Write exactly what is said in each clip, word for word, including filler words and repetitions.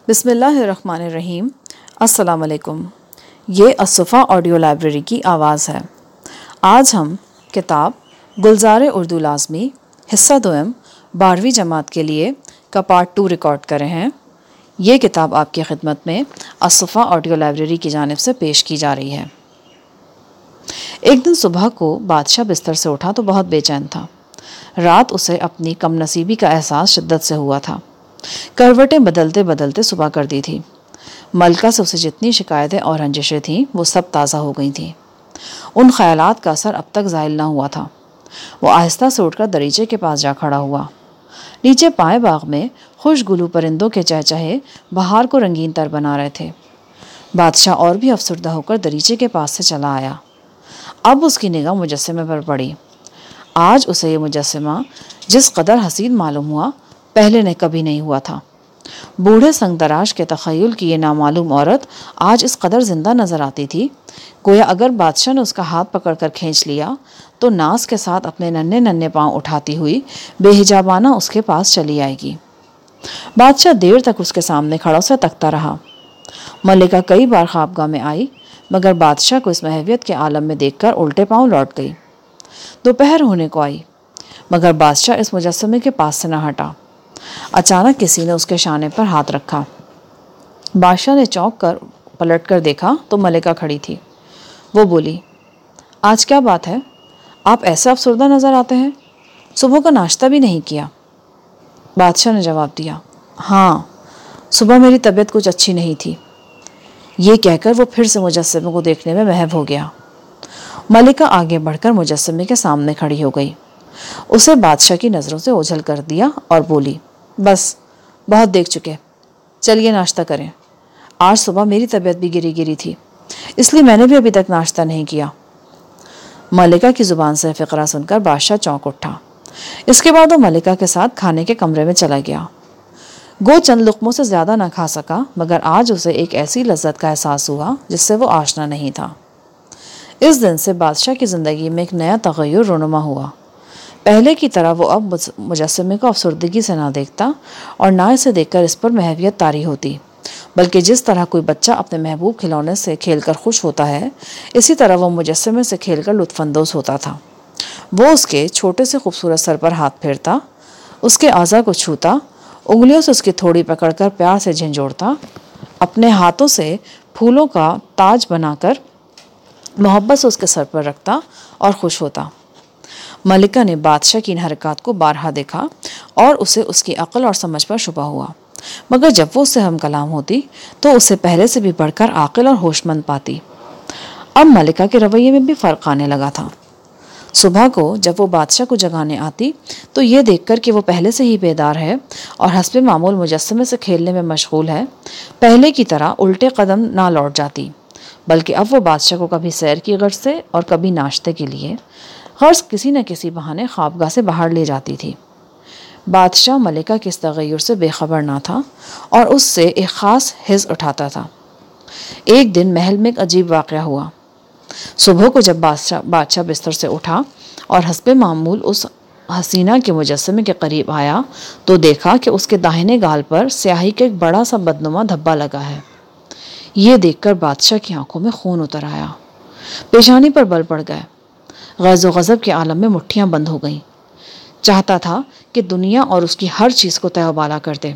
بسم اللہ الرحمن الرحیم۔ السلام علیکم۔ یہ الصفا آڈیو لائبریری کی آواز ہے۔ آج ہم کتاب گلزار اردو لازمی حصہ دوم بارہویں جماعت کے لیے کا پارٹ ٹو ریکارڈ کر رہے ہیں۔ یہ کتاب آپ کی خدمت میں الصفا آڈیو لائبریری کی جانب سے پیش کی جا رہی ہے۔ ایک دن صبح کو بادشاہ بستر سے اٹھا تو بہت بے چین تھا۔ رات اسے اپنی کم نصیبی کا احساس شدت سے ہوا تھا۔ کروٹیں بدلتے بدلتے صبح کر دی تھی۔ ملکہ سے اسے جتنی شکایتیں اور رنجشیں تھیں وہ سب تازہ ہو گئی تھیں۔ ان خیالات کا اثر اب تک زائل نہ ہوا تھا۔ وہ آہستہ سے اٹھ کر دریچے کے پاس جا کھڑا ہوا۔ نیچے پائے باغ میں خوش گلو پرندوں کے چہچہے بہار کو رنگین تر بنا رہے تھے۔ بادشاہ اور بھی افسردہ ہو کر دریچے کے پاس سے چلا آیا۔ اب اس کی نگاہ مجسمے پر پڑی۔ آج اسے یہ مجسمہ جس قدر حسین معلوم ہوا پہلے نے کبھی نہیں ہوا تھا۔ بوڑھے سنگ دراز کے تخیل کی یہ نامعلوم عورت آج اس قدر زندہ نظر آتی تھی گویا اگر بادشاہ نے اس کا ہاتھ پکڑ کر کھینچ لیا تو ناز کے ساتھ اپنے ننھے ننھے پاؤں اٹھاتی ہوئی بے حجابانہ اس کے پاس چلی آئے گی۔ بادشاہ دیر تک اس کے سامنے کھڑا اسے تکتا رہا۔ ملکہ کئی بار خوابگاہ میں آئی مگر بادشاہ کو اس محویت کے عالم میں دیکھ کر الٹے پاؤں لوٹ گئی۔ دوپہر ہونے کو آئی مگر بادشاہ اس مجسمے کے پاس سے نہ ہٹا۔ اچانک کسی نے اس کے شانے پر ہاتھ رکھا۔ بادشاہ نے چونک کر پلٹ کر دیکھا تو ملکہ کھڑی تھی۔ وہ بولی، آج کیا بات ہے؟ آپ ایسے افسردہ نظر آتے ہیں، صبح کا ناشتہ بھی نہیں کیا۔ بادشاہ نے جواب دیا، ہاں صبح میری طبیعت کچھ اچھی نہیں تھی۔ یہ کہہ کر وہ پھر سے مجسمے کو دیکھنے میں محو ہو گیا۔ ملکہ آگے بڑھ کر مجسمے کے سامنے کھڑی ہو گئی، اسے بادشاہ کی نظروں سے اوجھل کر دیا اور بولی، بس بہت دیکھ چکے، چلیے ناشتہ کریں۔ آج صبح میری طبیعت بھی گری گری تھی اس لیے میں نے بھی ابھی تک ناشتہ نہیں کیا۔ ملکہ کی زبان سے فقرہ سن کر بادشاہ چونک اٹھا۔ اس کے بعد وہ ملکہ کے ساتھ کھانے کے کمرے میں چلا گیا۔ گو چند لقموں سے زیادہ نہ کھا سکا مگر آج اسے ایک ایسی لذت کا احساس ہوا جس سے وہ آشنا نہیں تھا۔ اس دن سے بادشاہ کی زندگی میں ایک نیا تغیر رونما ہوا۔ پہلے کی طرح وہ اب مجسمے کو افسردگی سے نہ دیکھتا اور نہ اسے دیکھ کر اس پر محویت طاری ہوتی بلکہ جس طرح کوئی بچہ اپنے محبوب کھلونے سے کھیل کر خوش ہوتا ہے اسی طرح وہ مجسمے سے کھیل کر لطف اندوز ہوتا تھا۔ وہ اس کے چھوٹے سے خوبصورت سر پر ہاتھ پھیرتا، اس کے اعضاء کو چھوتا، انگلیوں سے اس کی تھوڑی پکڑ کر پیار سے جھنجھوڑتا، اپنے ہاتھوں سے پھولوں کا تاج بنا کر محبت سے اس کے سر پر رکھتا اور خوش ہوتا۔ ملکہ نے بادشاہ کی ان حرکات کو بارہا دیکھا اور اسے اس کی عقل اور سمجھ پر شبہ ہوا مگر جب وہ اس سے ہم کلام ہوتی تو اسے پہلے سے بھی بڑھ کر عاقل اور ہوش مند پاتی۔ اب ملکہ کے رویے میں بھی فرق آنے لگا تھا۔ صبح کو جب وہ بادشاہ کو جگانے آتی تو یہ دیکھ کر کہ وہ پہلے سے ہی بیدار ہے اور حسب معمول مجسمے سے کھیلنے میں مشغول ہے پہلے کی طرح الٹے قدم نہ لوٹ جاتی بلکہ اب وہ بادشاہ کو کبھی سیر کی غرض سے اور کبھی ناشتے کے لیے غرض کسی نہ کسی بہانے خوابگاہ سے باہر لے جاتی تھی۔ بادشاہ ملکہ کے اس تغیر سے بے خبر نہ تھا اور اس سے ایک خاص حظ اٹھاتا تھا۔ ایک دن محل میں ایک عجیب واقعہ ہوا۔ صبح کو جب بادشاہ بادشاہ بستر سے اٹھا اور حسب معمول اس حسینہ کے مجسمے کے قریب آیا تو دیکھا کہ اس کے داہنے گال پر سیاہی کا ایک بڑا سا بدنما دھبا لگا ہے۔ یہ دیکھ کر بادشاہ کی آنکھوں میں خون اتر آیا، پیشانی پر بل پڑ گئے، غیظ و غضب کے عالم میں مٹھیاں بند ہو گئیں۔ چاہتا تھا کہ دنیا اور اس کی ہر چیز کو تہ و بالا کر دے۔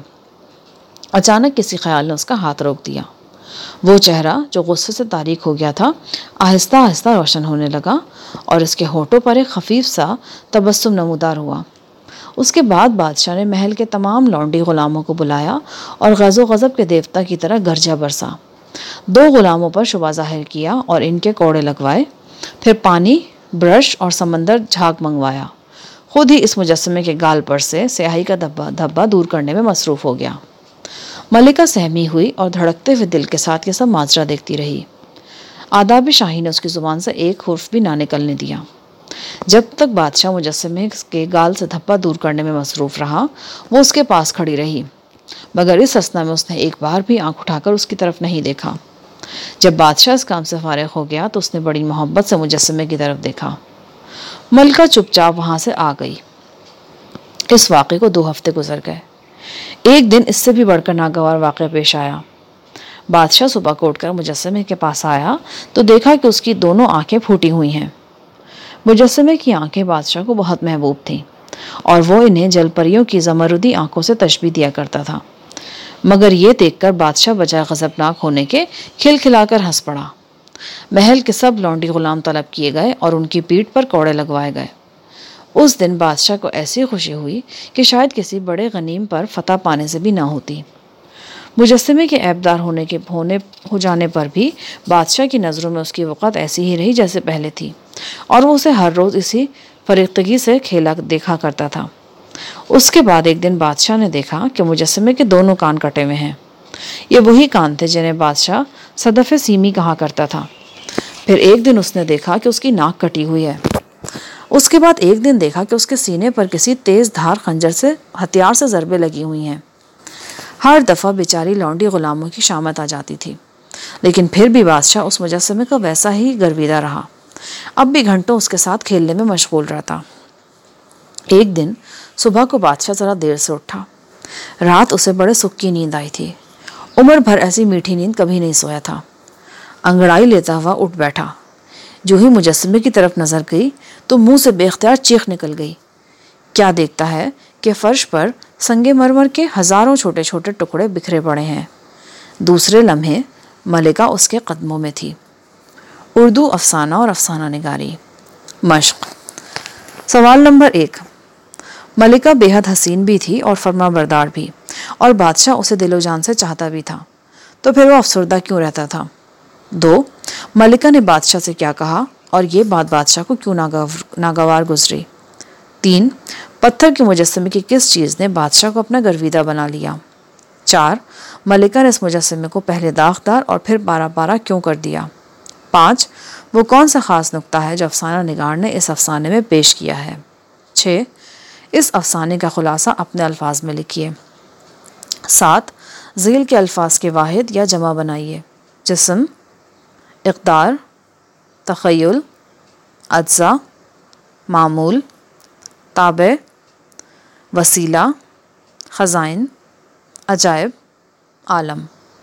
اچانک کسی خیال نے اس کا ہاتھ روک دیا۔ وہ چہرہ جو غصے سے تاریک ہو گیا تھا آہستہ آہستہ روشن ہونے لگا اور اس کے ہونٹوں پر ایک خفیف سا تبسم نمودار ہوا۔ اس کے بعد بادشاہ نے محل کے تمام لونڈی غلاموں کو بلایا اور غیظ و غضب کے دیوتا کی طرح گرجا برسا۔ دو غلاموں پر شبہ ظاہر کیا اور ان کے کوڑے لگوائے، پھر پانی، برش اور سمندر جھاگ منگوایا۔ خود ہی اس مجسمے کے گال پر سے سیاہی کا دھبا دھبا دور کرنے میں مصروف ہو گیا۔ ملکہ سہمی ہوئی اور دھڑکتے ہوئے دل کے ساتھ یہ سب ماجرا دیکھتی رہی۔ آداب شاہی نے اس کی زبان سے ایک حرف بھی نہ نکلنے دیا۔ جب تک بادشاہ مجسمے کے گال سے دھبا دور کرنے میں مصروف رہا وہ اس کے پاس کھڑی رہی مگر اس اثنا میں اس نے ایک بار بھی آنکھ اٹھا کر اس کی طرف نہیں دیکھا۔ جب بادشاہ اس کام سے فارغ ہو گیا تو اس نے بڑی محبت سے مجسمے کی طرف دیکھا۔ ملکہ چپ چاپ وہاں سے آ گئی۔ اس واقعے کو دو ہفتے گزر گئے۔ ایک دن اس سے بھی بڑھ کر ناگوار واقعہ پیش آیا۔ بادشاہ صبح کو اٹھ کر مجسمے کے پاس آیا تو دیکھا کہ اس کی دونوں آنکھیں پھوٹی ہوئی ہیں۔ مجسمے کی آنکھیں بادشاہ کو بہت محبوب تھیں اور وہ انہیں جل پریوں کی زمردی آنکھوں سے تشبیہ دیا کرتا تھا، مگر یہ دیکھ کر بادشاہ بجائے غضبناک ہونے کے کھلکھلا کر ہنس پڑا۔ محل کے سب لونڈی غلام طلب کیے گئے اور ان کی پیٹھ پر کوڑے لگوائے گئے۔ اس دن بادشاہ کو ایسی خوشی ہوئی کہ شاید کسی بڑے غنیم پر فتح پانے سے بھی نہ ہوتی۔ مجسمے کے عیبدار ہونے کے ہونے ہو جانے پر بھی بادشاہ کی نظروں میں اس کی وقت ایسی ہی رہی جیسے پہلے تھی، اور وہ اسے ہر روز اسی فریختگی سے کھیلا دیکھا کرتا تھا۔ اس کے بعد ایک دن بادشاہ نے دیکھا کہ مجسمے کے دونوں کان کٹے ہوئے ہیں۔ یہ وہی کان تھے جنہیں بادشاہ صدف سیمی کہا کرتا تھا۔ پھر ایک دن اس نے دیکھا کہ اس کی ناک کٹی ہوئی ہے۔ اس کے بعد ایک دن دیکھا کہ اس کے سینے پر کسی تیز دھار خنجر سے ہتھیار سے ضربیں لگی ہوئی ہیں۔ ہر دفعہ بیچاری لونڈی غلاموں کی شامت آ جاتی تھی، لیکن پھر بھی بادشاہ اس مجسمے کا ویسا ہی گرویدہ رہا۔ اب بھی گھنٹوں اس کے ساتھ کھیلنے میں مشغول رہتا۔ ایک دن صبح کو بادشاہ ذرا دیر سے اٹھا۔ رات اسے بڑے سکھ کی نیند آئی تھی۔ عمر بھر ایسی میٹھی نیند کبھی نہیں سویا تھا۔ انگڑائی لیتا ہوا اٹھ بیٹھا۔ جو ہی مجسمے کی طرف نظر گئی تو منہ سے بے اختیار چیخ نکل گئی۔ کیا دیکھتا ہے کہ فرش پر سنگ مرمر کے ہزاروں چھوٹے چھوٹے ٹکڑے بکھرے پڑے ہیں۔ دوسرے لمحے ملکہ اس کے قدموں میں تھی۔ اردو افسانہ اور افسانہ نگاری۔ مشق۔ سوال نمبر ایک۔ ملکہ بے حد حسین بھی تھی اور فرما بردار بھی، اور بادشاہ اسے دل و جان سے چاہتا بھی تھا، تو پھر وہ افسردہ کیوں رہتا تھا؟ دو، ملکہ نے بادشاہ سے کیا کہا اور یہ بات بادشاہ کو کیوں ناگوار گزری؟ تین، پتھر کے مجسمے کی کس چیز نے بادشاہ کو اپنا گرویدہ بنا لیا؟ چار، ملکہ نے اس مجسمے کو پہلے داغدار اور پھر پارا پارا کیوں کر دیا؟ پانچ، وہ کون سا خاص نکتہ ہے جو افسانہ نگار نے اس افسانے میں پیش کیا ہے؟ چھ، اس افسانے کا خلاصہ اپنے الفاظ میں لکھیے۔ سات، ذیل کے الفاظ کے واحد یا جمع بنائیے۔ جسم، اقدار، تخیل، اجزا، معمول، تابع، وسیلہ، خزائن، عجائب، عالم۔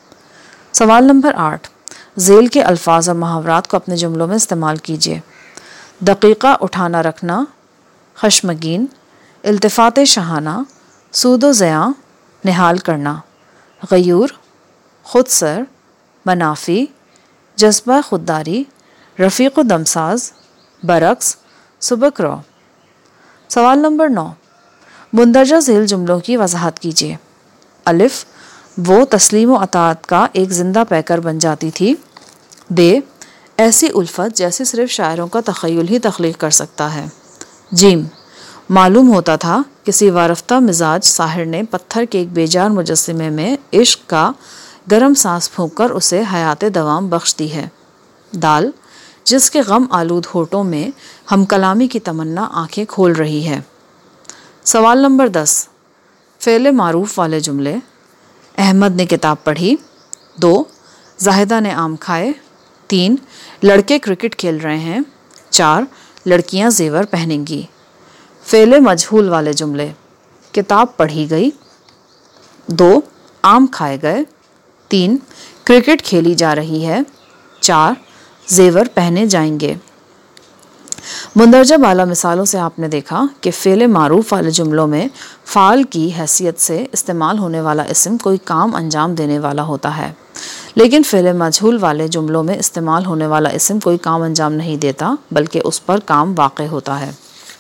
سوال نمبر آٹھ۔ ذیل کے الفاظ اور محاورات کو اپنے جملوں میں استعمال کیجیے۔ دقیقہ اٹھانا رکھنا، خشمگین، التفات شاہانہ، سود و زیاں، نہال کرنا، غیور، خود سر، منافی، جذبہ خودداری، رفیق و دمساز، برعکس، سبک رو۔ سوال نمبر نو۔ مندرجہ ذیل جملوں کی وضاحت کیجیے۔ الف، وہ تسلیم و اطاعت کا ایک زندہ پیکر بن جاتی تھی۔ بے، ایسی الفت جیسی صرف شاعروں کا تخیل ہی تخلیق کر سکتا ہے۔ جیم، معلوم ہوتا تھا کسی وارفتہ مزاج ساحر نے پتھر کے ایک بے جان مجسمے میں عشق کا گرم سانس پھونک کر اسے حیات دوام بخش دی ہے۔ دال، جس کے غم آلود ہونٹوں میں ہم کلامی کی تمنا آنکھیں کھول رہی ہے۔ سوال نمبر دس۔ فعل معروف والے جملے۔ احمد نے کتاب پڑھی۔ دو، زاہدہ نے آم کھائے۔ تین، لڑکے کرکٹ کھیل رہے ہیں۔ چار، لڑکیاں زیور پہنیں گی۔ فعل مجہول والے جملے۔ کتاب پڑھی گئی۔ دو، آم کھائے گئے۔ تین، کرکٹ کھیلی جا رہی ہے۔ چار، زیور پہنے جائیں گے۔ مندرجہ بالا مثالوں سے آپ نے دیکھا کہ فعل معروف والے جملوں میں فعال کی حیثیت سے استعمال ہونے والا اسم کوئی کام انجام دینے والا ہوتا ہے، لیکن فعل مجہول والے جملوں میں استعمال ہونے والا اسم کوئی کام انجام نہیں دیتا بلکہ اس پر کام واقع ہوتا ہے۔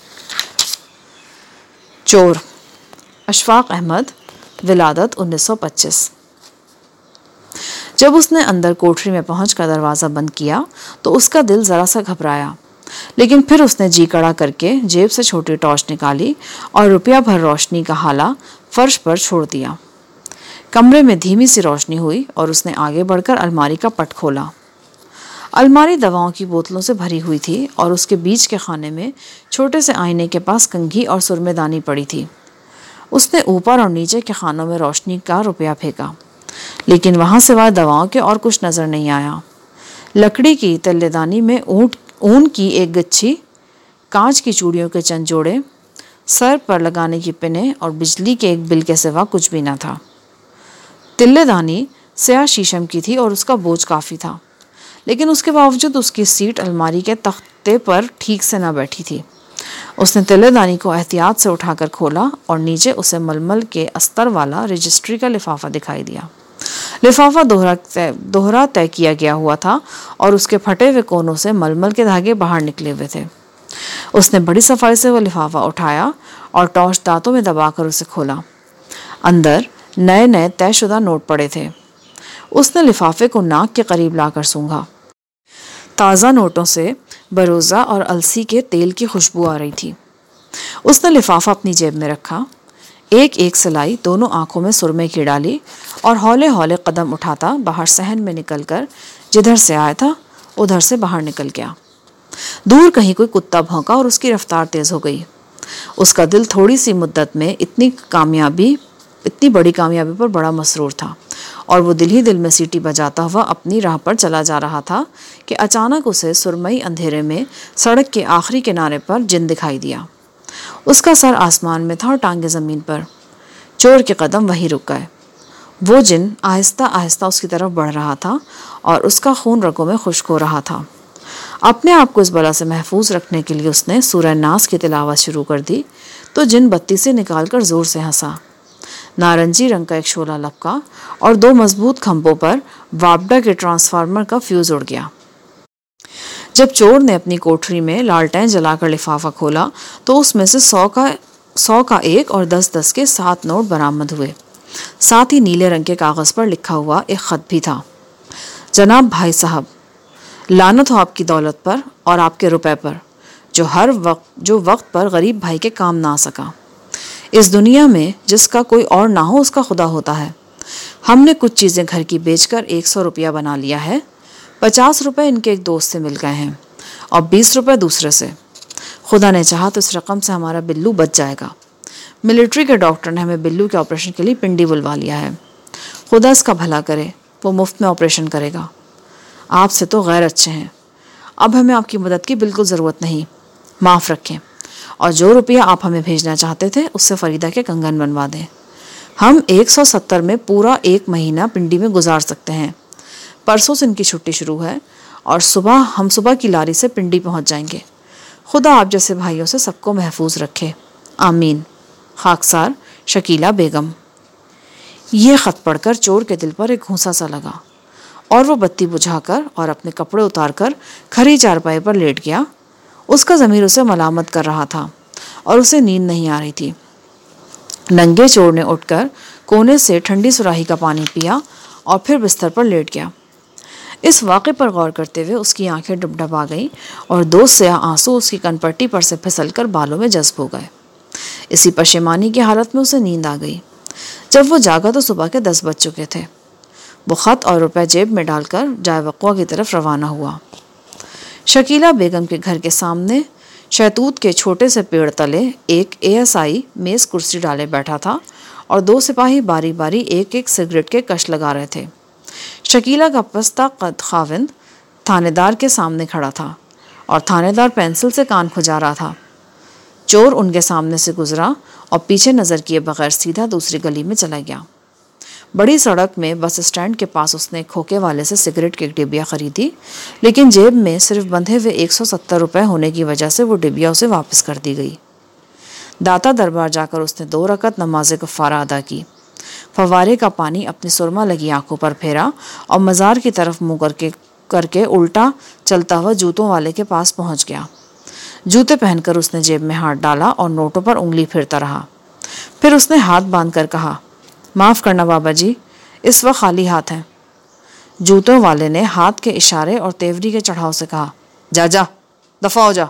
چور۔ اشفاق احمد، ولادت انیس سو پچیس۔ جب اس نے اندر کوٹری میں پہنچ کر دروازہ بند کیا تو اس کا دل ذرا سا گھبرایا، لیکن پھر اس نے جی کڑا کر کے جیب سے چھوٹی ٹارچ نکالی اور روپیہ بھر روشنی کا حالہ فرش پر چھوڑ دیا۔ کمرے میں دھیمی سی روشنی ہوئی اور اس نے آگے بڑھ کر الماری کا پٹ کھولا۔ الماری دواؤں کی بوتلوں سے بھری ہوئی تھی اور اس کے بیچ کے خانے میں چھوٹے سے آئینے کے پاس کنگھی اور سرمے دانی پڑی تھی۔ اس نے اوپر اور نیچے کے خانوں میں روشنی کا روپیہ پھینکا، لیکن وہاں سوائے دواؤں کے اور کچھ نظر نہیں آیا۔ لکڑی کی تلے دانی میں اونٹ اون کی ایک گچھی، کانچ کی چوڑیوں کے چند جوڑے، سر پر لگانے کی پنیں اور بجلی کے ایک بل کے سوا کچھ بھی نہ تھا۔ تلے دانی سیاہ شیشم کی تھی اور اس کا بوجھ کافی تھا، لیکن اس کے باوجود اس کی سیٹ الماری کے تختے پر ٹھیک سے نہ بیٹھی تھی۔ اس نے تلے دانی کو احتیاط سے اٹھا کر کھولا اور نیچے اسے ململ کے استر والا رجسٹری کا لفافہ دکھائی دیا۔ لفافہ دوہرا دوہرا طے کیا گیا ہوا تھا اور اس کے پھٹے ہوئے کونوں سے ململ کے دھاگے باہر نکلے ہوئے تھے۔ اس نے بڑی صفائی سے وہ لفافہ اٹھایا اور ٹارچ دانتوں میں دبا کر اسے کھولا۔ اندر نئے نئے طے شدہ نوٹ پڑے تھے۔ اس نے لفافے کو ناک کے قریب لا کر سونگھا۔ تازہ نوٹوں سے بروزہ اور السی کے تیل کی خوشبو آ رہی تھی۔ اس نے لفافہ اپنی جیب میں رکھا، ایک ایک سلائی دونوں آنکھوں میں سرمے کی ڈالی اور ہولے ہولے قدم اٹھاتا باہر صحن میں نکل کر جدھر سے آیا تھا ادھر سے باہر نکل گیا۔ دور کہیں کوئی کتا بھونکا اور اس کی رفتار تیز ہو گئی۔ اس کا دل تھوڑی سی مدت میں اتنی کامیابی اتنی بڑی کامیابی پر بڑا مسرور تھا اور وہ دل ہی دل میں سیٹی بجاتا ہوا اپنی راہ پر چلا جا رہا تھا کہ اچانک اسے سرمئی اندھیرے میں سڑک کے آخری کنارے پر جن دکھائی دیا۔ اس کا سر آسمان میں تھا اور ٹانگیں زمین پر۔ چور کے قدم وہیں رک گئے۔ وہ جن آہستہ آہستہ اس کی طرف بڑھ رہا تھا اور اس کا خون رگوں میں خشک ہو رہا تھا۔ اپنے آپ کو اس بلا سے محفوظ رکھنے کے لیے اس نے سورہ ناس کی تلاوت شروع کر دی تو جن بتی سے نکال کر زور سے ہنسا۔ نارنجی رنگ کا ایک شعلہ لپکا اور دو مضبوط کھمبوں پر وابڈا کے ٹرانسفارمر کا فیوز اڑ گیا۔ جب چور نے اپنی کوٹھری میں لالٹین جلا کر لفافہ کھولا تو اس میں سے سو کا سو کا ایک اور دس دس کے سات نوٹ برآمد ہوئے۔ ساتھ ہی نیلے رنگ کے کاغذ پر لکھا ہوا ایک خط بھی تھا۔ جناب بھائی صاحب، لعنت ہو آپ کی دولت پر اور آپ کے روپے پر جو ہر وقت جو وقت پر غریب بھائی کے کام نہ آ سکا۔ اس دنیا میں جس کا کوئی اور نہ ہو اس کا خدا ہوتا ہے۔ ہم نے کچھ چیزیں گھر کی بیچ کر ایک سو روپیہ بنا لیا ہے۔ پچاس روپے ان کے ایک دوست سے مل گئے ہیں اور بیس روپے دوسرے سے۔ خدا نے چاہا تو اس رقم سے ہمارا بلو بچ جائے گا۔ ملٹری کے ڈاکٹر نے ہمیں بلو کے آپریشن کے لیے پنڈی بلوا لیا ہے۔ خدا اس کا بھلا کرے، وہ مفت میں آپریشن کرے گا۔ آپ سے تو غیر اچھے ہیں۔ اب ہمیں آپ کی مدد کی بالکل ضرورت نہیں، معاف رکھیں، اور جو روپیہ آپ ہمیں بھیجنا چاہتے تھے اس سے فریدہ کے کنگن بنوا دیں۔ ہم ایک سو ستر میں پورا ایک مہینہ پنڈی میں گزار سکتے ہیں۔ پرسوں سے ان کی چھٹی شروع ہے اور صبح ہم صبح کی لاری سے پنڈی پہنچ جائیں گے۔ خدا آپ جیسے بھائیوں سے سب کو محفوظ رکھے، آمین۔ خاکسار شکیلہ بیگم۔ یہ خط پڑھ کر چور کے دل پر ایک گھونسا سا لگا اور وہ بتی بجھا کر اور اپنے کپڑے اتار کر کھری چارپائی پر لیٹ گیا۔ اس کا ضمیر اسے ملامت کر رہا تھا اور اسے نیند نہیں آ رہی تھی۔ ننگے چور نے اٹھ کر کونے سے ٹھنڈی سراہی کا پانی پیا اور پھر بستر پر لیٹ گیا۔ اس واقعے پر غور کرتے ہوئے اس کی آنکھیں ڈبڈبا گئیں اور دو سیاہ آنسو اس کی کن پٹی پر سے پھسل کر بالوں میں جذب ہو گئے۔ اسی پشیمانی کی حالت میں اسے نیند آ گئی۔ جب وہ جاگا تو صبح کے دس بج چکے تھے۔ وہ خط اور روپے جیب میں ڈال کر جائے وقوع کی طرف روانہ ہوا۔ شکیلہ بیگم کے گھر کے سامنے شہتوت کے چھوٹے سے پیڑ تلے ایک اے ایس آئی میز کرسی ڈالے بیٹھا تھا اور دو سپاہی باری باری ایک ایک سگریٹ کے کش لگا رہے تھے۔ شکیلہ کا پستہ قد خاوند تھانے دار کے سامنے کھڑا تھا اور تھانے دار پینسل سے کان کھجا رہا تھا۔ چور ان کے سامنے سے گزرا اور پیچھے نظر کیے بغیر سیدھا دوسری گلی میں چلا گیا۔ بڑی سڑک میں بس اسٹینڈ کے پاس اس نے کھوکے والے سے سگریٹ کی ایک ڈبیا خریدی، لیکن جیب میں صرف بندھے ہوئے ایک سو ستر روپے ہونے کی وجہ سے وہ ڈبیا اسے واپس کر دی گئی۔ داتا دربار جا کر اس نے دو رکعت نماز کفارہ ادا کی، فوارے کا پانی اپنی سرما لگی آنکھوں پر پھیرا اور مزار کی طرف منہ کر کے کر کے الٹا چلتا ہوا جوتوں والے کے پاس پہنچ گیا۔ جوتے پہن کر اس نے جیب میں ہاتھ ڈالا اور نوٹوں پر انگلی پھرتا رہا۔ پھر اس نے ہاتھ باندھ کر کہا، معاف کرنا بابا جی، اس وقت خالی ہاتھ ہیں۔ جوتوں والے نے ہاتھ کے اشارے اور تیوری کے چڑھاؤ سے کہا، جا جا دفع ہو جا۔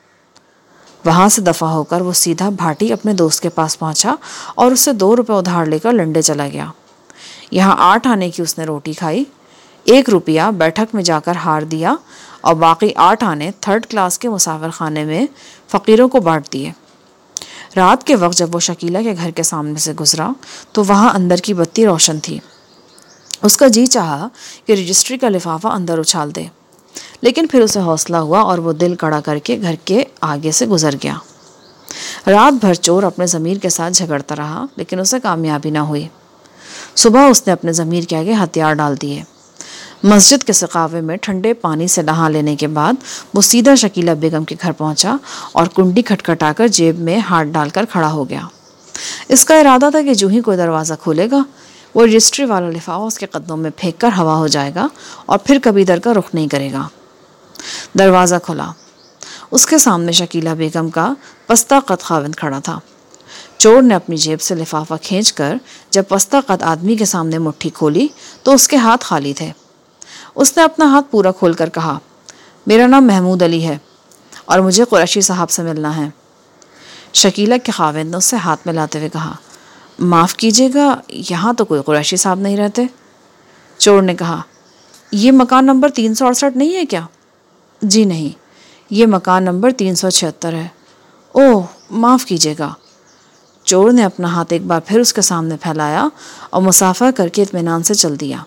وہاں سے دفع ہو کر وہ سیدھا بھاٹی اپنے دوست کے پاس پہنچا اور اس سے دو روپے ادھار لے کر لنڈے چلا گیا۔ یہاں آٹھ آنے کی اس نے روٹی کھائی، ایک روپیہ بیٹھک میں جا کر ہار دیا اور باقی آٹھ آنے تھرڈ کلاس کے مسافر خانے میں فقیروں کو بانٹ دیے۔ رات کے وقت جب وہ شکیلہ کے گھر کے سامنے سے گزرا تو وہاں اندر کی بتی روشن تھی۔ اس کا جی چاہا کہ رجسٹری کا لفافہ اندر اچھال دے، لیکن پھر اسے حوصلہ ہوا اور وہ دل کڑا کر کے گھر کے آگے سے گزر گیا۔ رات بھر چور اپنے ضمیر کے ساتھ جھگڑتا رہا لیکن اسے کامیابی نہ ہوئی۔ صبح اس نے اپنے ضمیر کے آگے ہتھیار ڈال دیے۔ مسجد کے سقاوے میں ٹھنڈے پانی سے نہا لینے کے بعد وہ سیدھا شکیلہ بیگم کے گھر پہنچا اور کنڈی کھٹکھٹا کر جیب میں ہاتھ ڈال کر کھڑا ہو گیا۔ اس کا ارادہ تھا کہ جو ہی کوئی دروازہ کھولے گا وہ رجسٹری والا لفافہ اس کے قدموں میں پھینک کر ہوا ہو جائے گا اور پھر کبھی در کا رخ نہیں کرے گا۔ دروازہ کھلا۔ اس کے سامنے شکیلہ بیگم کا پستہ قد خاوند کھڑا تھا۔ چور نے اپنی جیب سے لفافہ کھینچ کر جب پستہ قد آدمی کے سامنے مٹھی کھولی تو اس کے ہاتھ خالی تھے۔ اس نے اپنا ہاتھ پورا کھول کر کہا، میرا نام محمود علی ہے اور مجھے قریشی صاحب سے ملنا ہے۔ شکیلہ کے خاوند نے اس سے ہاتھ ملاتے ہوئے کہا، معاف کیجیے گا، یہاں تو کوئی قریشی صاحب نہیں رہتے۔ چور نے کہا، یہ مکان نمبر تین سو اڑسٹھ نہیں ہے کیا؟ جی نہیں، یہ مکان نمبر تین سو چھہتر ہے۔ اوہ معاف کیجیے گا۔ چور نے اپنا ہاتھ ایک بار پھر اس کے سامنے پھیلایا اور مسافہ کر کے اطمینان سے چل دیا۔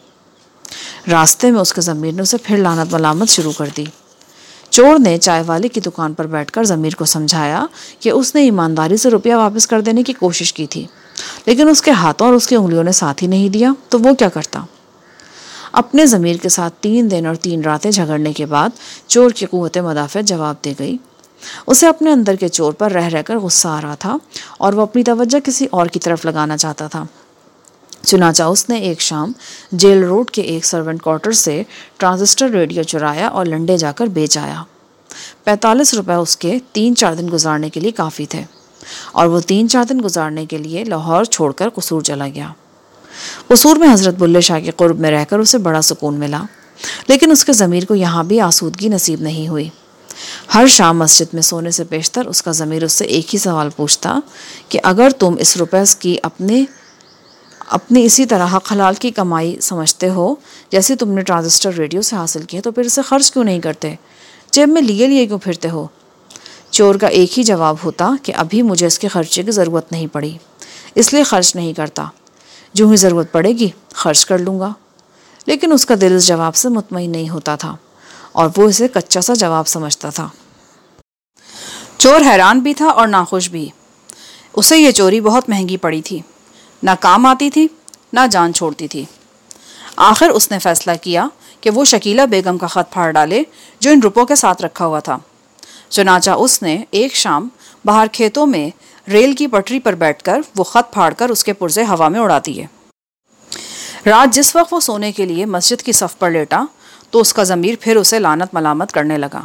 راستے میں اس کے ضمیر نے اسے پھر لعنت ملامت شروع کر دی۔ چور نے چائے والے کی دکان پر بیٹھ کر ضمیر کو سمجھایا کہ اس نے ایمانداری سے روپیہ واپس کر دینے کی کوشش کی تھی لیکن اس کے ہاتھوں اور اس کی انگلیوں نے ساتھ ہی نہیں دیا تو وہ کیا کرتا۔ اپنے ضمیر کے ساتھ تین دن اور تین راتیں جھگڑنے کے بعد چور کی قوت مدافعت جواب دے گئی۔ اسے اپنے اندر کے چور پر رہ رہ کر غصہ آ رہا تھا اور وہ اپنی توجہ کسی اور کی طرف لگانا چاہتا تھا۔ چنانچہ اس نے ایک شام جیل روڈ کے ایک سرونٹ کوارٹر سے ٹرانزسٹر ریڈیو چرایا اور لنڈے جا کر بیچ آیا۔ پینتالیس روپے اس کے تین چار دن گزارنے کے لیے کافی تھے اور وہ تین چار دن گزارنے کے لیے لاہور چھوڑ کر قصور چلا گیا۔ قصور میں حضرت بلے شاہ کے قرب میں رہ کر اسے بڑا سکون ملا لیکن اس کے ضمیر کو یہاں بھی آسودگی نصیب نہیں ہوئی۔ ہر شام مسجد میں سونے سے پیشتر اس کا ضمیر اس سے ایک ہی سوال پوچھتا کہ اگر تم اس روپے کی اپنے اپنی اسی طرح حق حلال کی کمائی سمجھتے ہو جیسے تم نے ٹرانزسٹر ریڈیو سے حاصل کی ہے تو پھر اسے خرچ کیوں نہیں کرتے، جیب میں لیے لیے کیوں پھرتے ہو؟ چور کا ایک ہی جواب ہوتا کہ ابھی مجھے اس کے خرچے کی ضرورت نہیں پڑی اس لیے خرچ نہیں کرتا، جو ہی ضرورت پڑے گی خرچ کر لوں گا۔ لیکن اس کا دل اس جواب سے مطمئن نہیں ہوتا تھا اور وہ اسے کچا سا جواب سمجھتا تھا۔ چور حیران بھی تھا اور ناخوش بھی۔ اسے یہ چوری بہت مہنگی پڑی تھی، نہ کام آتی تھی نہ جان چھوڑتی تھی۔ آخر اس نے فیصلہ کیا کہ وہ شکیلہ بیگم کا خط پھاڑ ڈالے جو ان روپوں کے ساتھ رکھا ہوا تھا۔ چنانچہ اس نے ایک شام باہر کھیتوں میں ریل کی پٹری پر بیٹھ کر وہ خط پھاڑ کر اس کے پرزے ہوا میں اڑا دیے۔ رات جس وقت وہ سونے کے لیے مسجد کی صف پر لیٹا تو اس کا ضمیر پھر اسے لعنت ملامت کرنے لگا۔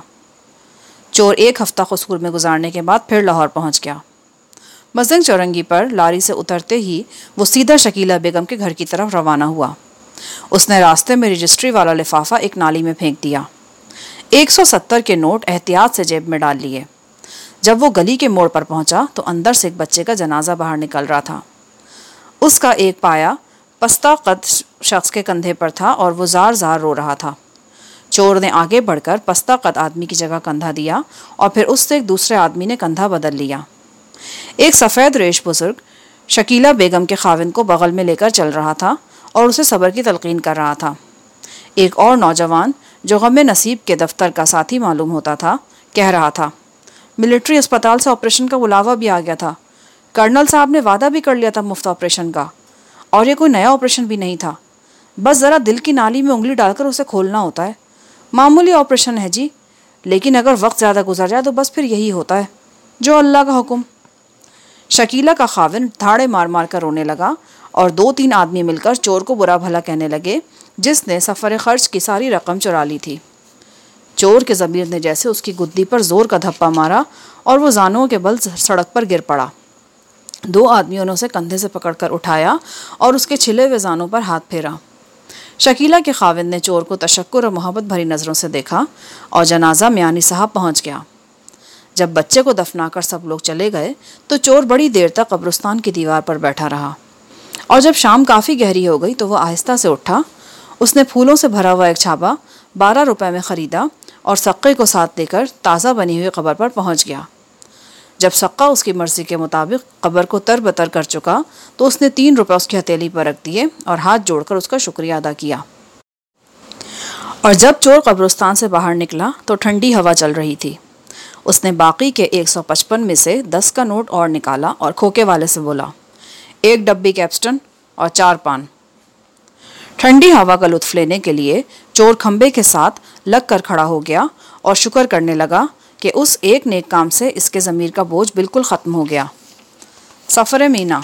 چور ایک ہفتہ قصور میں گزارنے کے بعد پھر لاہور پہنچ گیا۔ مزنگ چورنگی پر لاری سے اترتے ہی وہ سیدھا شکیلہ بیگم کے گھر کی طرف روانہ ہوا۔ اس نے راستے میں رجسٹری والا لفافہ ایک نالی میں پھینک دیا۔ ایک سو ستر کے نوٹ احتیاط سے جیب میں ڈال لیے۔ جب وہ گلی کے موڑ پر پہنچا تو اندر سے ایک بچے کا جنازہ باہر نکل رہا تھا۔ اس کا ایک پایا پستہ قد شخص کے کندھے پر تھا اور وہ زار زار رو رہا تھا۔ چور نے آگے بڑھ کر پستہ قد آدمی کی جگہ کندھا دیا اور پھر اس سے ایک دوسرے آدمی نے کندھا بدل لیا۔ ایک سفید ریش بزرگ شکیلہ بیگم کے خاوند کو بغل میں لے کر چل رہا تھا اور اسے صبر کی تلقین کر رہا تھا۔ ایک اور نوجوان جو غم نصیب کے دفتر کا ساتھی معلوم ہوتا تھا کہہ رہا تھا، ملٹری اسپتال سے آپریشن کا بلاوا بھی آ گیا تھا، کرنل صاحب نے وعدہ بھی کر لیا تھا مفت آپریشن کا، اور یہ کوئی نیا آپریشن بھی نہیں تھا، بس ذرا دل کی نالی میں انگلی ڈال کر اسے کھولنا ہوتا ہے، معمولی آپریشن ہے جی، لیکن اگر وقت زیادہ گزر جائے تو بس پھر یہی ہوتا ہے، جو اللہ کا حکم۔ شکیلہ کا خاوند دھاڑے مار مار کر رونے لگا اور دو تین آدمی مل کر چور کو برا بھلا کہنے لگے جس نے سفر خرچ کی ساری رقم چرا لی تھی۔ چور کے ضمیر نے جیسے اس کی گدی پر زور کا دھپا مارا اور وہ زانوں کے بل سڑک پر گر پڑا۔ دو آدمیوں نے اسے کندھے سے پکڑ کر اٹھایا اور اس کے چھلے ہوئے زانوں پر ہاتھ پھیرا۔ شکیلہ کے خاوند نے چور کو تشکر اور محبت بھری نظروں سے دیکھا اور جنازہ میانی صاحب پہنچ گیا۔ جب بچے کو دفنا کر سب لوگ چلے گئے تو چور بڑی دیر تک قبرستان کی دیوار پر بیٹھا رہا اور جب شام کافی گہری ہو گئی تو وہ آہستہ سے اٹھا۔ اس نے پھولوں سے بھرا ہوا ایک چھاپا بارہ روپے میں خریدا اور سقے کو ساتھ لے کر تازہ بنی ہوئی قبر پر پہنچ گیا۔ جب سقا اس کی مرضی کے مطابق قبر کو تر بتر کر چکا تو اس نے تین روپے اس کی ہتھیلی پر رکھ دیے اور ہاتھ جوڑ کر اس کا شکریہ ادا کیا۔ اور جب چور قبرستان سے باہر نکلا تو ٹھنڈی ہوا چل رہی تھی۔ اس نے باقی کے ایک سو پچپن میں سے دس کا نوٹ اور نکالا اور کھوکے والے سے بولا، ایک ڈبی کیپسٹن اور چار پان۔ ٹھنڈی ہوا کا لطف لینے کے لیے چور کھمبے کے ساتھ لگ کر کھڑا ہو گیا اور شکر کرنے لگا کہ اس ایک نیک کام سے اس کے ضمیر کا بوجھ بالکل ختم ہو گیا۔ سفر مینا،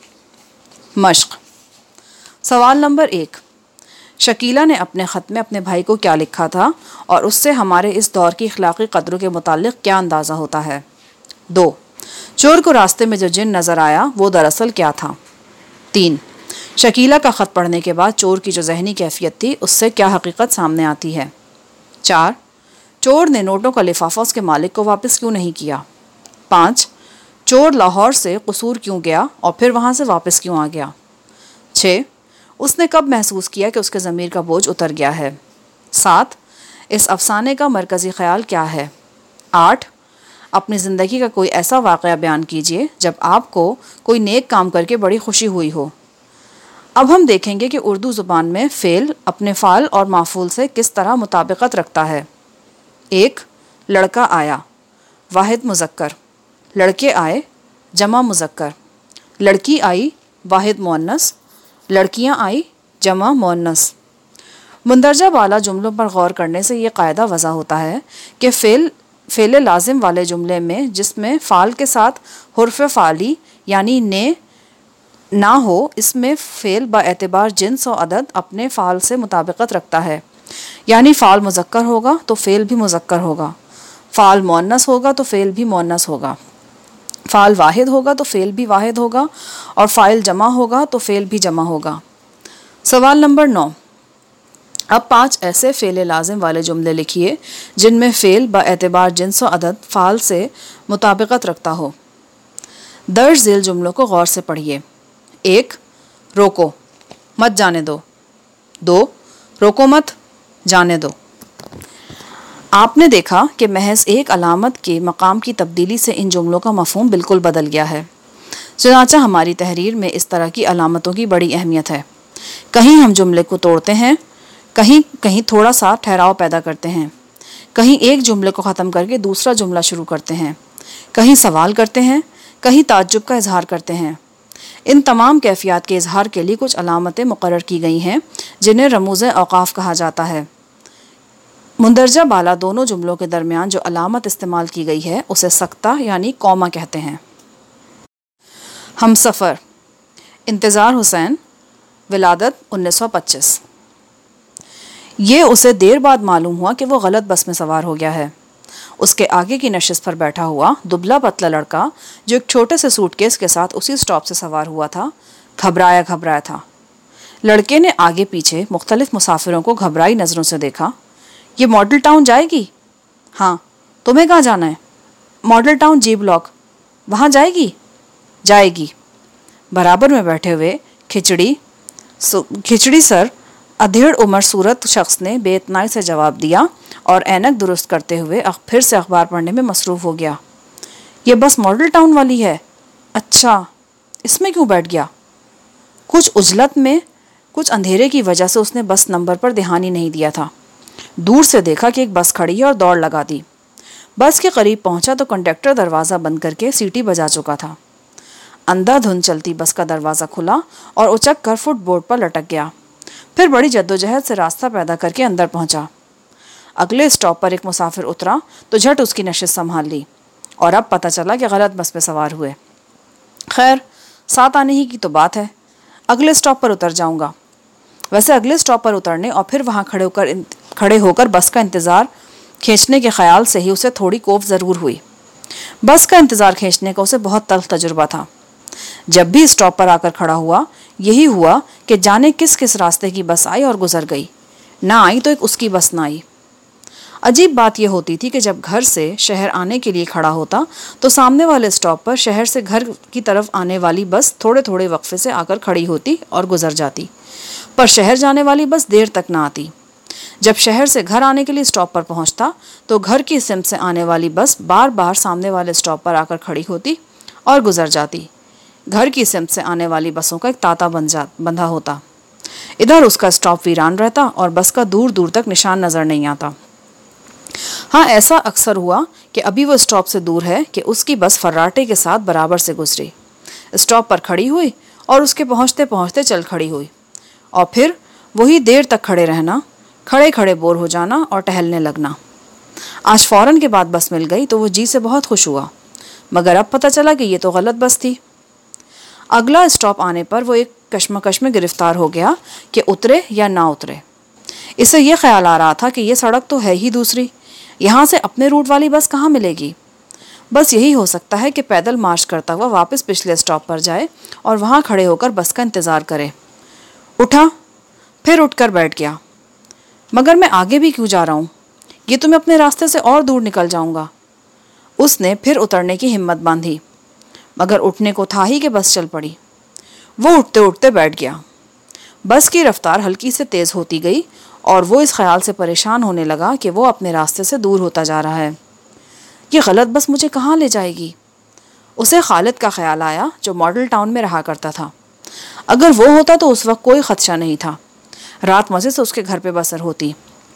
مشق۔ سوال نمبر ایک، شکیلہ نے اپنے خط میں اپنے بھائی کو کیا لکھا تھا اور اس سے ہمارے اس دور کی اخلاقی قدروں کے متعلق کیا اندازہ ہوتا ہے؟ دو، چور کو راستے میں جو جن نظر آیا وہ دراصل کیا تھا؟ تین، شکیلہ کا خط پڑھنے کے بعد چور کی جو ذہنی کیفیت تھی اس سے کیا حقیقت سامنے آتی ہے؟ چار، چور نے نوٹوں کا لفافہ اس کے مالک کو واپس کیوں نہیں کیا؟ پانچ، چور لاہور سے قصور کیوں گیا اور پھر وہاں سے واپس کیوں آ گیا؟ چھ، اس نے کب محسوس کیا کہ اس کے ضمیر کا بوجھ اتر گیا ہے؟ سات، اس افسانے کا مرکزی خیال کیا ہے؟ آٹھ، اپنی زندگی کا کوئی ایسا واقعہ بیان کیجیے جب آپ کو کوئی نیک کام کر کے بڑی خوشی ہوئی ہو۔ اب ہم دیکھیں گے کہ اردو زبان میں فعل اپنے فعل اور مفعول سے کس طرح مطابقت رکھتا ہے۔ ایک، لڑکا آیا، واحد مذکر، لڑکے آئے، جمع مذکر، لڑکی آئی، واحد مؤنث، لڑکیاں آئی، جمع مؤنث۔ مندرجہ بالا جملوں پر غور کرنے سے یہ قاعدہ وضع ہوتا ہے کہ فعل فعل لازم والے جملے میں جس میں فعل کے ساتھ حرف فعلی یعنی نے نہ ہو، اس میں فعل با اعتبار جنس و عدد اپنے فعل سے مطابقت رکھتا ہے، یعنی فعل مذکر ہوگا تو فعل بھی مذکر ہوگا، فعل مؤنث ہوگا تو فعل بھی مؤنث ہوگا، فعل واحد ہوگا تو فعل بھی واحد ہوگا، اور فاعل جمع ہوگا تو فعل بھی جمع ہوگا۔ سوال نمبر نو، اب پانچ ایسے فعل لازم والے جملے لکھیے جن میں فعل با اعتبار جنس و عدد فعل سے مطابقت رکھتا ہو۔ درج ذیل جملوں کو غور سے پڑھیے۔ ایک، روکو، مت جانے دو۔ دو، روکو مت، جانے دو۔ آپ نے دیکھا کہ محض ایک علامت کے مقام کی تبدیلی سے ان جملوں کا مفہوم بالکل بدل گیا ہے۔ چنانچہ ہماری تحریر میں اس طرح کی علامتوں کی بڑی اہمیت ہے۔ کہیں ہم جملے کو توڑتے ہیں، کہیں کہیں تھوڑا سا ٹھہراؤ پیدا کرتے ہیں، کہیں ایک جملے کو ختم کر کے دوسرا جملہ شروع کرتے ہیں، کہیں سوال کرتے ہیں، کہیں تعجب کا اظہار کرتے ہیں۔ ان تمام کیفیات کے اظہار کے لیے کچھ علامتیں مقرر کی گئی ہیں جنہیں رموز اوقاف کہا جاتا ہے۔ مندرجہ بالا دونوں جملوں کے درمیان جو علامت استعمال کی گئی ہے اسے سکتہ یعنی کوما کہتے ہیں۔ ہم سفر، انتظار حسین، ولادت انیس سو پچیس۔ یہ اسے دیر بعد معلوم ہوا کہ وہ غلط بس میں سوار ہو گیا ہے۔ اس کے آگے کی نشست پر بیٹھا ہوا دبلا پتلا لڑکا جو ایک چھوٹے سے سوٹ کیس کے ساتھ اسی سٹاپ سے سوار ہوا تھا، گھبرایا گھبرایا تھا۔ لڑکے نے آگے پیچھے مختلف مسافروں کو گھبرائی نظروں سے دیکھا۔ یہ ماڈل ٹاؤن جائے گی؟ ہاں۔ تمہیں کہاں جانا ہے؟ Model Town G block. وہاں جائے گی؟ جائے گی۔ برابر میں بیٹھے ہوئے کھچڑی کھچڑی سر ادھیڑ عمر صورت شخص نے بے اتنائی سے جواب دیا اور اینک درست کرتے ہوئے پھر سے اخبار پڑھنے میں مصروف ہو گیا۔ یہ بس ماڈل ٹاؤن والی ہے؟ اچھا، اس میں کیوں بیٹھ گیا؟ کچھ عجلت میں، کچھ اندھیرے کی وجہ سے اس نے بس نمبر پر دھیان ہی نہیں دیا تھا۔ دور سے دیکھا کہ ایک بس کھڑی ہے اور دوڑ لگا دی۔ بس کے قریب پہنچا تو کنڈکٹر دروازہ بند کر کے سیٹی بجا چکا تھا۔ اندھا دھند چلتی بس کا دروازہ کھلا اور اچک کر فٹ بورڈ پر لٹک گیا، پھر بڑی جدوجہد سے راستہ پیدا کر کے اندر پہنچا۔ اگلے اسٹاپ پر ایک مسافر اترا تو جھٹ اس کی نشست سنبھال لی اور اب پتہ چلا کہ غلط بس پہ سوار ہوئے۔ خیر، ساتھ آنے ہی کی تو بات ہے، اگلے اسٹاپ پر اتر جاؤں گا۔ ویسے اگلے اسٹاپ پر اترنے اور پھر وہاں کھڑے ہو کر کھڑے ہو کر بس کا انتظار کھینچنے کے خیال سے ہی اسے تھوڑی کوف ضرور ہوئی۔ بس کا انتظار کھینچنے کا اسے بہت تلخ تجربہ تھا۔ جب بھی اسٹاپ پر آ کر کھڑا ہوا یہی ہوا کہ جانے کس کس راستے کی بس آئی اور گزر گئی، نہ آئی تو ایک اس کی بس نہ آئی۔ عجیب بات یہ ہوتی تھی کہ جب گھر سے شہر آنے کے لیے کھڑا ہوتا تو سامنے والے اسٹاپ پر شہر سے گھر کی طرف آنے والی بس تھوڑے تھوڑے وقفے سے آ کر کھڑی ہوتی اور گزر جاتی، پر شہر جانے والی بس دیر تک نہ آتی۔ جب شہر سے گھر آنے کے لیے اسٹاپ پر پہنچتا تو گھر کی سمت سے آنے والی بس بار بار سامنے والے اسٹاپ پر آ کر کھڑی ہوتی اور گزر جاتی۔ گھر کی سمت سے آنے والی بسوں کا ایک تاتا بندھا ہوتا۔ ادھر اس کا اسٹاپ ویران رہتا اور بس کا دور دور تک نشان نظر نہیں آتا۔ ہاں ایسا اکثر ہوا کہ ابھی وہ اسٹاپ سے دور ہے کہ اس کی بس فراٹے کے ساتھ برابر سے گزری، اسٹاپ پر کھڑی ہوئی اور اس کے پہنچتے پہنچتے چل کھڑی ہوئی، اور پھر وہی دیر تک کھڑے رہنا، کھڑے کھڑے بور ہو جانا اور ٹہلنے لگنا۔ آج فوراً کے بعد بس مل گئی تو وہ جی سے بہت خوش ہوا، مگر اب پتہ چلا کہ یہ تو غلط بس تھی۔ اگلا اسٹاپ آنے پر وہ ایک کشمکش میں گرفتار ہو گیا کہ اترے یا نہ اترے۔ اسے یہ خیال آ رہا تھا کہ یہ سڑک تو ہے ہی دوسری، یہاں سے اپنے روٹ والی بس کہاں ملے گی؟ بس یہی ہو سکتا ہے کہ پیدل مارچ کرتا ہوا واپس پچھلے اسٹاپ پر جائے اور وہاں کھڑے ہو کر بس کا انتظار کرے۔ اٹھا، پھر اٹھ کر بیٹھ گیا۔ مگر میں آگے بھی کیوں جا رہا ہوں؟ یہ تو میں اپنے راستے سے اور دور نکل جاؤں گا۔ اس نے پھر اترنے کی ہمت باندھی، مگر اٹھنے کو تھا ہی کہ بس چل پڑی۔ وہ اٹھتے اٹھتے بیٹھ گیا۔ بس کی رفتار ہلکی سے تیز ہوتی گئی اور وہ اس خیال سے پریشان ہونے لگا کہ وہ اپنے راستے سے دور ہوتا جا رہا ہے۔ یہ غلط بس مجھے کہاں لے جائے گی؟ اسے خالد کا خیال آیا جو ماڈل ٹاؤن میں رہا کرتا تھا۔ اگر وہ ہوتا تو اس وقت کوئی خدشہ نہیں تھا، رات مزے سے اس کے گھر پہ بسر ہوتی۔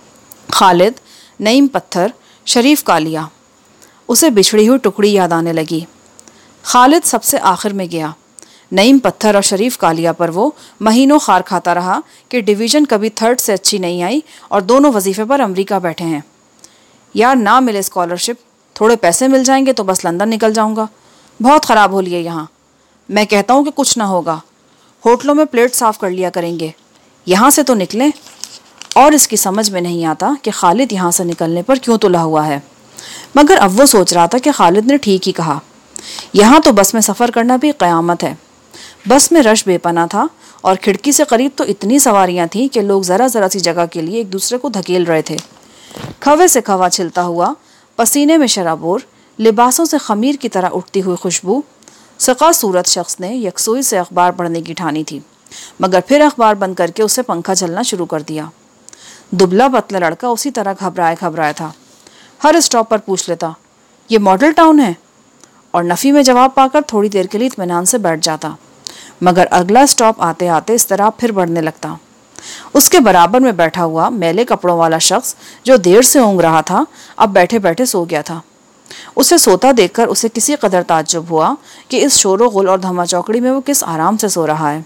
خالد، نعیم پتھر، شریف کالیا، اسے بچھڑی ہوئی ٹکڑی یاد آنے لگی۔ خالد سب سے آخر میں گیا۔ نعیم پتھر اور شریف کالیا پر وہ مہینوں خار کھاتا رہا کہ ڈویژن کبھی تھرڈ سے اچھی نہیں آئی اور دونوں وظیفے پر امریکہ بیٹھے ہیں۔ یار نہ ملے اسکالرشپ، تھوڑے پیسے مل جائیں گے تو بس لندن نکل جاؤں گا۔ بہت خراب ہو لیے یہاں، میں کہتا ہوں کہ کچھ نہ ہوگا، ہوٹلوں میں پلیٹ صاف کر لیا کریں گے، یہاں سے تو نکلیں۔ اور اس کی سمجھ میں نہیں آتا کہ خالد یہاں سے نکلنے پر کیوں تلا ہوا ہے، مگر اب وہ سوچ رہا تھا کہ خالد نے ٹھیک ہی کہا، یہاں تو بس میں سفر کرنا بھی قیامت ہے۔ بس میں رش بے پناہ تھا اور کھڑکی سے قریب تو اتنی سواریاں تھیں کہ لوگ ذرا ذرا سی جگہ کے لیے ایک دوسرے کو دھکیل رہے تھے۔ کھوے سے کھوا چھلتا ہوا، پسینے میں شرابور، لباسوں سے خمیر کی طرح اٹھتی ہوئی خوشبو، سقا صورت شخص نے یکسوئی سے اخبار پڑھنے کی ٹھانی تھی، مگر پھر اخبار بند کر کے اسے پنکھا چلنا شروع کر دیا۔ دبلا پتلا لڑکا اسی طرح گھبرائے گھبرائے تھا، ہر اسٹاپ پر پوچھ لیتا یہ ماڈل ٹاؤن ہے، اور نفی میں جواب پا کر تھوڑی دیر کے لیے اطمینان سے بیٹھ جاتا، مگر اگلا اسٹاپ آتے آتے اضطراب پھر بڑھنے لگتا۔ اس کے برابر میں بیٹھا ہوا میلے کپڑوں والا شخص جو دیر سے اونگ رہا تھا اب بیٹھے بیٹھے سو گیا تھا۔ اسے سوتا دیکھ کر اسے کسی قدر تعجب ہوا کہ اس شور و غل اور دھما چوکڑی میں وہ کس آرام سے سو رہا ہے۔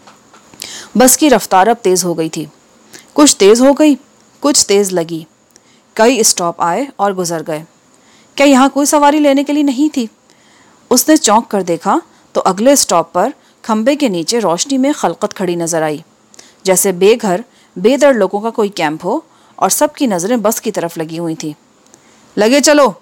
بس کی رفتار اب تیز ہو گئی تھی، کچھ تیز ہو گئی، کچھ تیز لگی۔ کئی اسٹاپ آئے اور گزر گئے۔ کیا یہاں کوئی سواری لینے کے لیے نہیں تھی؟ اس نے چونک کر دیکھا تو اگلے اسٹاپ پر کھمبے کے نیچے روشنی میں خلقت کھڑی نظر آئی، جیسے بے گھر بے در لوگوں کا کوئی کیمپ ہو، اور سب کی نظریں بس کی طرف لگی ہوئی تھیں۔ لگے چلو،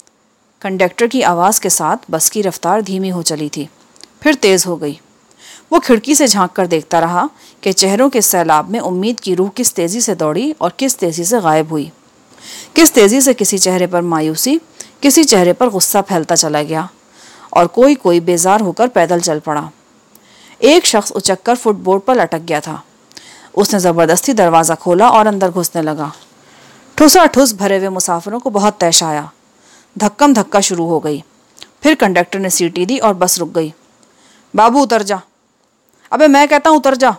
کنڈکٹر کی آواز کے ساتھ بس کی رفتار دھیمی ہو چلی تھی، پھر تیز ہو گئی۔ وہ کھڑکی سے جھانک کر دیکھتا رہا کہ چہروں کے سیلاب میں امید کی روح کس تیزی سے دوڑی اور کس تیزی سے غائب ہوئی، کس تیزی سے کسی چہرے پر مایوسی، کسی چہرے پر غصہ پھیلتا چلا گیا، اور کوئی کوئی بیزار ہو کر پیدل چل پڑا۔ ایک شخص اچک کر فٹ بورڈ پر لٹک گیا تھا۔ اس نے زبردستی دروازہ کھولا اور اندر گھسنے لگا۔ ٹھسا ٹھس بھرے ہوئے مسافروں کو بہت طیش آیا، دھکم دھکا شروع ہو گئی۔ پھر کنڈکٹر نے سیٹی دی اور بس رک گئی۔ بابو اتر جا، ابے میں کہتا ہوں اتر جا۔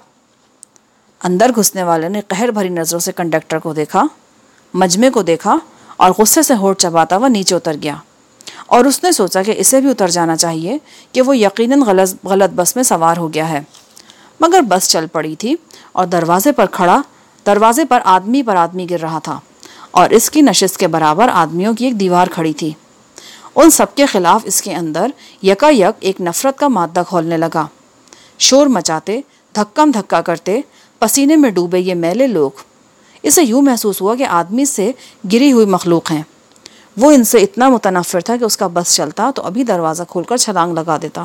اندر گھسنے والے نے قہر بھری نظروں سے کنڈکٹر کو دیکھا، مجمع کو دیکھا، اور غصے سے ہونٹ چباتا ہوا نیچے اتر گیا، اور اس نے سوچا کہ اسے بھی اتر جانا چاہیے کہ وہ یقیناً غلط غلط بس میں سوار ہو گیا ہے۔ مگر بس چل پڑی تھی اور دروازے پر کھڑا دروازے پر آدمی پر آدمی گر رہا تھا، اور اس کی نشست کے برابر آدمیوں کی ایک دیوار کھڑی تھی۔ ان سب کے خلاف اس کے اندر یکا یک ایک نفرت کا مادہ کھولنے لگا۔ شور مچاتے، دھکم دھکا کرتے، پسینے میں ڈوبے یہ میلے لوگ، اسے یوں محسوس ہوا کہ آدمی سے گری ہوئی مخلوق ہیں۔ وہ ان سے اتنا متنفر تھا کہ اس کا بس چلتا تو ابھی دروازہ کھول کر چھلانگ لگا دیتا۔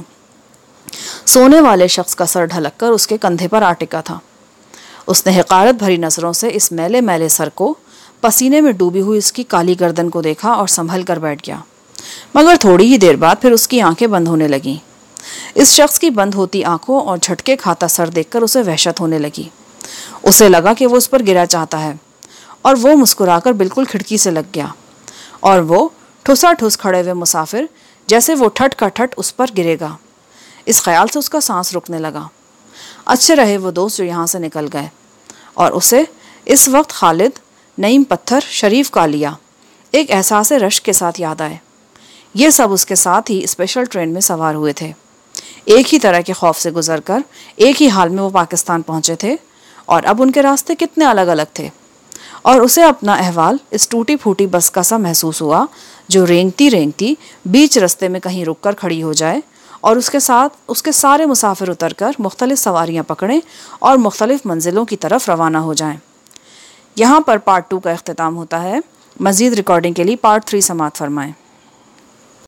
سونے والے شخص کا سر ڈھلک کر اس کے کندھے پر آ ٹکا تھا۔ اس نے حقارت بھری نظروں سے اس میلے میلے سر کو، پسینے میں ڈوبی ہوئی اس کی کالی گردن کو دیکھا اور سنبھل کر بیٹھ گیا، مگر تھوڑی ہی دیر بعد پھر اس کی آنکھیں بند ہونے لگیں۔ اس شخص کی بند ہوتی آنکھوں اور جھٹکے کھاتا سر دیکھ کر اسے وحشت ہونے لگی۔ اسے لگا کہ وہ اس پر گرا چاہتا ہے، اور وہ مسکرا کر بالکل کھڑکی سے لگ گیا، اور وہ ٹھسا ٹھس کھڑے ہوئے مسافر جیسے وہ ٹھٹ کا ٹھٹ اس پر گرے گا۔ اس خیال سے اس کا سانس رکنے لگا۔ اچھے رہے وہ دوست جو یہاں سے نکل گئے، اور اسے اس وقت خالد، نعیم پتھر، شریف کالیا ایک احساس رشک کے ساتھ یاد آئے۔ یہ سب اس کے ساتھ ہی اسپیشل ٹرین میں سوار ہوئے تھے۔ ایک ہی طرح کے خوف سے گزر کر ایک ہی حال میں وہ پاکستان پہنچے تھے، اور اب ان کے راستے کتنے الگ الگ تھے۔ اور اسے اپنا احوال اس ٹوٹی پھوٹی بس کا سا محسوس ہوا جو رینگتی رینگتی بیچ رستے میں کہیں رک کر کھڑی ہو جائے، اور اس کے ساتھ اس کے سارے مسافر اتر کر مختلف سواریاں پکڑیں اور مختلف منزلوں کی طرف روانہ ہو جائیں۔ یہاں پر پارٹ ٹو کا اختتام ہوتا ہے۔ مزید ریکارڈنگ کے لیے پارٹ تھری سماعت فرمائیں۔